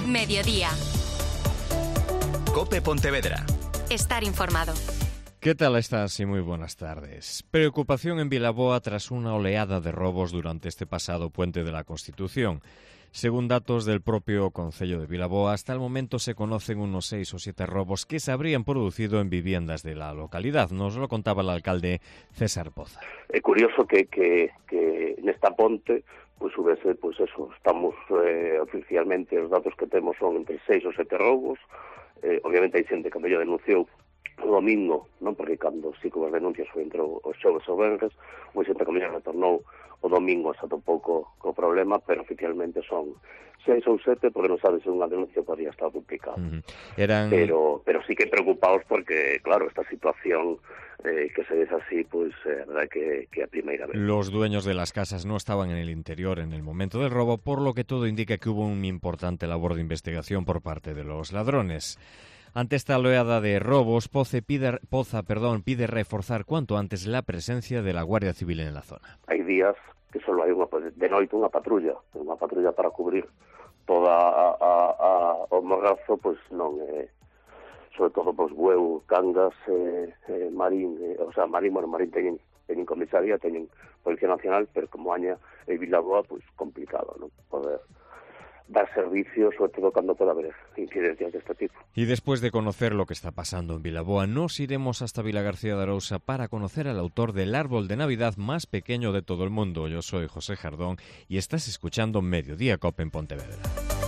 Mediodía. COPE Pontevedra. Estar informado. ¿Qué tal estás y muy buenas tardes? Preocupación en Vilaboa tras una oleada de robos durante este pasado Puente de la Constitución. Según datos del propio Concello de Vilaboa, hasta el momento se conocen unos 6 o 7 robos que se habrían producido en viviendas de la localidad. Nos lo contaba el alcalde César Poza. É curioso que nesta ponte houvese, eso, estamos oficialmente, os datos que temos son entre 6 ou 7 roubos. Obviamente hai xente que mellor denunciou o domingo, non, porque cando sí que as denuncias foi entre os xoves ou venres, moi xente que mellor retornou o domingo xa tampouco co problema, pero oficialmente son 6 ou 7, porque non sabes se unha denuncia podría estar duplicada. Pero sí que preocupados porque, claro, esta situación que se des así, a verdad que a primeira vez. Los dueños de las casas no estaban en el interior en el momento del robo, por lo que todo indica que hubo una importante labor de investigación por parte de los ladrones. Ante esta oleada de robos, Poza pide reforzar cuanto antes la presencia de la Guardia Civil en la zona. Hai días que só hai de noite unha patrulla para cubrir toda o morrazo, non sobre todo Bueu, Cangas, Marín, Marín teñen comisaría, teñen Policía Nacional, pero como Aña e Vilaboa, complicado, non poder dar servicio, sobre todo cuando pueda haber incidencias de este tipo. Y después de conocer lo que está pasando en Vilaboa, nos iremos hasta Vilagarcía de Arousa para conocer al autor del árbol de Navidad más pequeño de todo el mundo. Yo soy José Jardón y estás escuchando Mediodía COPE en Pontevedra.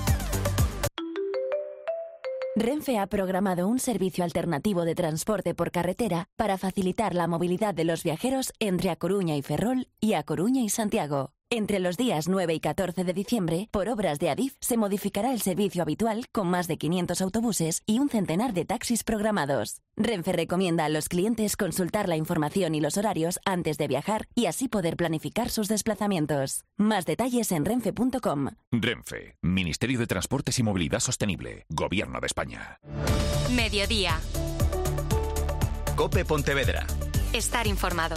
Renfe ha programado un servicio alternativo de transporte por carretera para facilitar la movilidad de los viajeros entre A Coruña y Ferrol y A Coruña y Santiago. Entre los días 9 y 14 de diciembre, por obras de Adif, se modificará el servicio habitual con más de 500 autobuses y un centenar de taxis programados. Renfe recomienda a los clientes consultar la información y los horarios antes de viajar y así poder planificar sus desplazamientos. Más detalles en renfe.com. Renfe, Ministerio de Transportes y Movilidad Sostenible, Gobierno de España. Mediodía. COPE Pontevedra. Estar informado.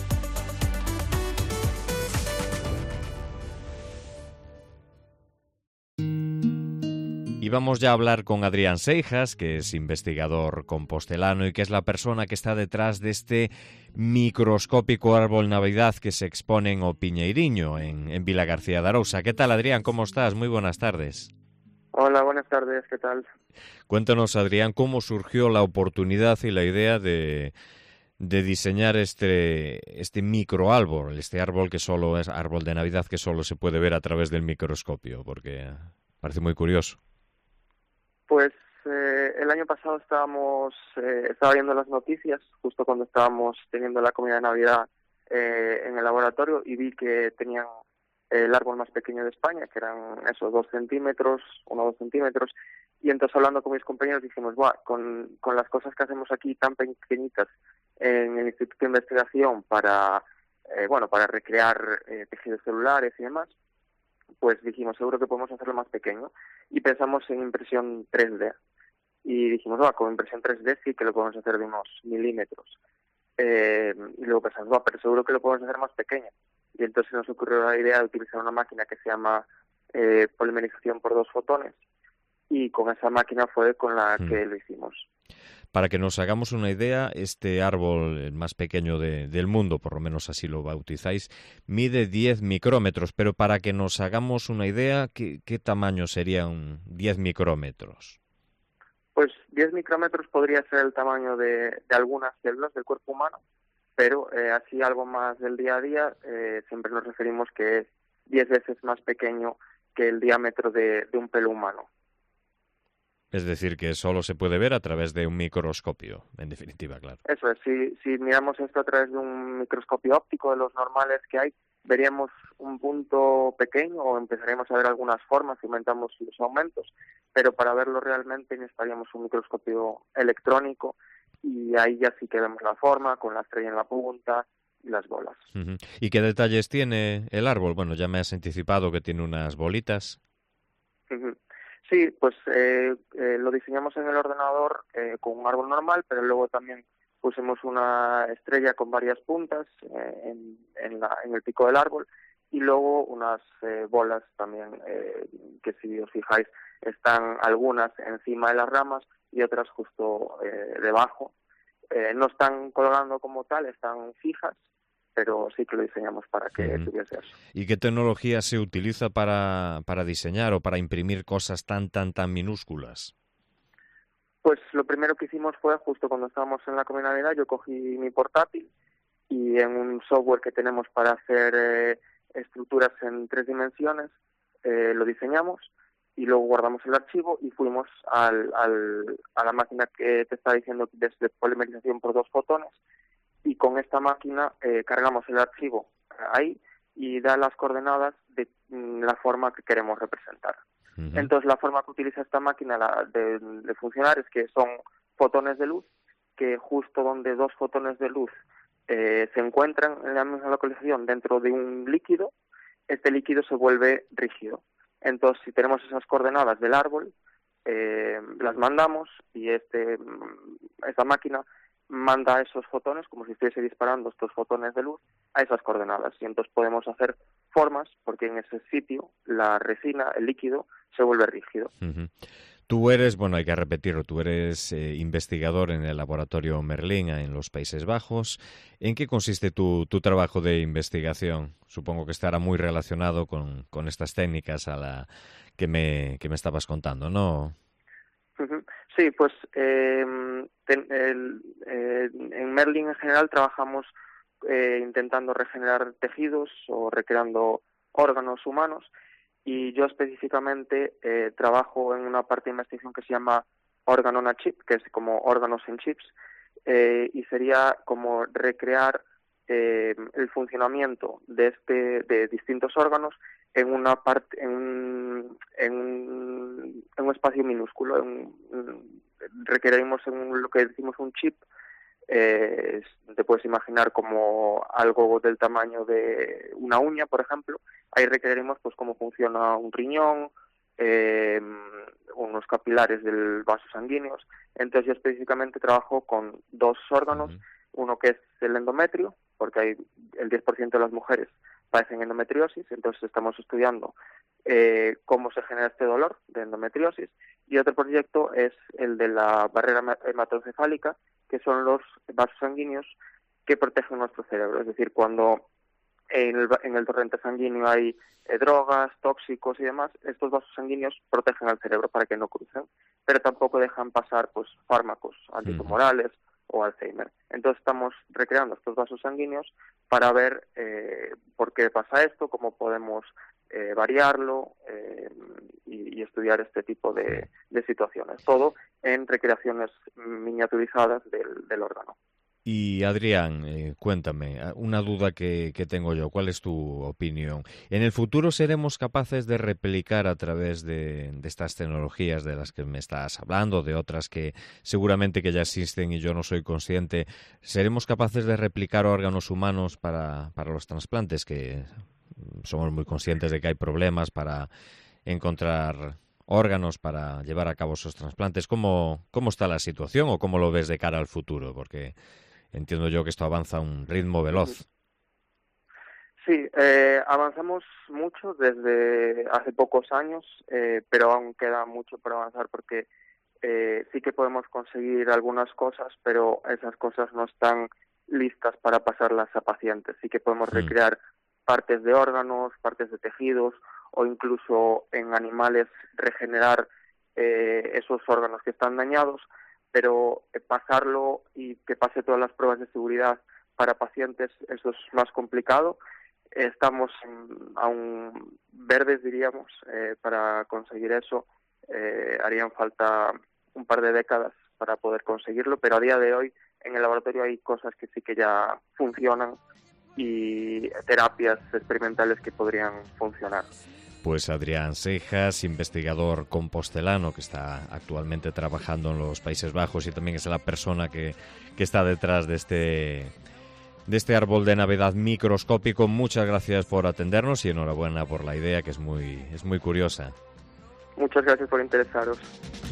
Y vamos ya a hablar con Adrián Seijas, que es investigador compostelano y que es la persona que está detrás de este microscópico árbol Navidad que se expone en O Piñeiriño, en Vilagarcía de Arousa. ¿Qué tal, Adrián? ¿Cómo estás? Muy buenas tardes. Hola, buenas tardes. ¿Qué tal? Cuéntanos, Adrián, cómo surgió la oportunidad y la idea de diseñar este microárbol, este árbol que solo es árbol de Navidad que solo se puede ver a través del microscopio, porque parece muy curioso. Pues el año pasado estaba viendo las noticias justo cuando estábamos teniendo la comida de Navidad en el laboratorio y vi que tenían el árbol más pequeño de España, que eran esos 2 centímetros, 1 o 2 centímetros, y entonces hablando con mis compañeros dijimos, con las cosas que hacemos aquí tan pequeñitas en el Instituto de Investigación para recrear tejidos celulares y demás, pues dijimos, seguro que podemos hacerlo más pequeño. Y pensamos en impresión 3D. Y dijimos, con impresión 3D sí que lo podemos hacer de unos milímetros. Y luego pensamos, pero seguro que lo podemos hacer más pequeño. Y entonces nos ocurrió la idea de utilizar una máquina que se llama polimerización por 2 fotones. Y con esa máquina fue con la que lo hicimos. Para que nos hagamos una idea, este árbol, el más pequeño del mundo, por lo menos así lo bautizáis, mide 10 micrómetros, pero para que nos hagamos una idea, ¿qué tamaño serían 10 micrómetros? Pues 10 micrómetros podría ser el tamaño de algunas células del cuerpo humano, pero así algo más del día a día, siempre nos referimos que es 10 veces más pequeño que el diámetro de un pelo humano. Es decir, que solo se puede ver a través de un microscopio, en definitiva, claro. Eso es, si miramos esto a través de un microscopio óptico de los normales que hay, veríamos un punto pequeño o empezaríamos a ver algunas formas si aumentamos los aumentos, pero para verlo realmente necesitaríamos un microscopio electrónico y ahí ya sí que vemos la forma, con la estrella en la punta y las bolas. Uh-huh. ¿Y qué detalles tiene el árbol? Bueno, ya me has anticipado que tiene unas bolitas. Uh-huh. Sí, pues lo diseñamos en el ordenador con un árbol normal, pero luego también pusimos una estrella con varias puntas en el pico del árbol y luego unas bolas también que, si os fijáis, están algunas encima de las ramas y otras justo debajo. No están colgando como tal, están fijas, pero sí que lo diseñamos para que tuviese eso. ¿Y qué tecnología se utiliza para diseñar o para imprimir cosas tan minúsculas? Pues lo primero que hicimos fue, justo cuando estábamos en la Comida de Navidad, yo cogí mi portátil y en un software que tenemos para hacer estructuras en 3 dimensiones, lo diseñamos y luego guardamos el archivo y fuimos a la máquina que te está diciendo desde polimerización por 2 fotones, y con esta máquina cargamos el archivo ahí y da las coordenadas de la forma que queremos representar. Entonces, la forma que utiliza esta máquina de funcionar es que son fotones de luz, que justo donde 2 fotones de luz se encuentran en la misma localización dentro de un líquido, este líquido se vuelve rígido. Entonces, si tenemos esas coordenadas del árbol, las mandamos y esta máquina manda esos fotones, como si estuviese disparando estos fotones de luz, a esas coordenadas. Y entonces podemos hacer formas, porque en ese sitio la resina, el líquido, se vuelve rígido. Tú eres, bueno, hay que repetirlo, tú eres investigador en el laboratorio Merlin en los Países Bajos. ¿En qué consiste tu trabajo de investigación? Supongo que estará muy relacionado con estas técnicas que me estabas contando, ¿no? Sí, pues en Merlin en general trabajamos intentando regenerar tejidos o recreando órganos humanos, y yo específicamente trabajo en una parte de investigación que se llama Organ on a Chip, que es como órganos en chips, y sería como recrear el funcionamiento de distintos órganos en una parte, en un espacio minúsculo. Requerimos lo que decimos un chip. Te puedes imaginar como algo del tamaño de una uña, por ejemplo. Ahí requeriremos pues cómo funciona un riñón, unos capilares del vaso sanguíneos. Entonces yo específicamente trabajo con 2 órganos, uno que es el endometrio, porque hay el 10% de las mujeres padecen endometriosis, entonces estamos estudiando cómo se genera este dolor de endometriosis, y otro proyecto es el de la barrera hematoencefálica, que son los vasos sanguíneos que protegen nuestro cerebro. Es decir, cuando en el torrente sanguíneo hay drogas, tóxicos y demás, estos vasos sanguíneos protegen al cerebro para que no crucen, pero tampoco dejan pasar pues fármacos antitumorales o Alzheimer. Entonces estamos recreando estos vasos sanguíneos para ver por qué pasa esto, cómo podemos variarlo y estudiar este tipo de situaciones. Todo en recreaciones miniaturizadas del órgano. Y Adrián, cuéntame, una duda que tengo yo, ¿cuál es tu opinión? ¿En el futuro seremos capaces de replicar a través de estas tecnologías de las que me estás hablando, de otras que seguramente que ya existen y yo no soy consciente, seremos capaces de replicar órganos humanos para los trasplantes, que somos muy conscientes de que hay problemas para encontrar órganos para llevar a cabo esos trasplantes? ¿Cómo está la situación o cómo lo ves de cara al futuro? Porque entiendo yo que esto avanza a un ritmo veloz. Sí, avanzamos mucho desde hace pocos años, pero aún queda mucho por avanzar, porque sí que podemos conseguir algunas cosas, pero esas cosas no están listas para pasarlas a pacientes. Sí que podemos recrear partes de órganos, partes de tejidos, o incluso en animales regenerar esos órganos que están dañados, pero pasarlo y que pase todas las pruebas de seguridad para pacientes, eso es más complicado. Estamos aún verdes, diríamos, para conseguir eso. Harían falta un par de décadas para poder conseguirlo, pero a día de hoy en el laboratorio hay cosas que sí que ya funcionan y terapias experimentales que podrían funcionar. Pues Adrián Seijas, investigador compostelano que está actualmente trabajando en los Países Bajos y también es la persona que está detrás de este árbol de Navidad microscópico. Muchas gracias por atendernos y enhorabuena por la idea, que es muy curiosa. Muchas gracias por interesaros.